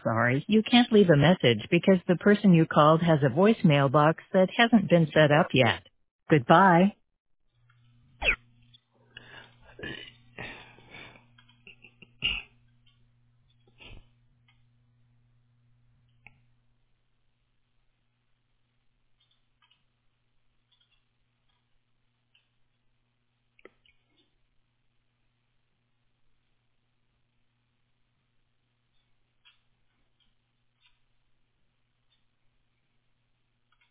sorry, you can't leave a message because the person you called has a voicemail box that hasn't been set up yet. Goodbye.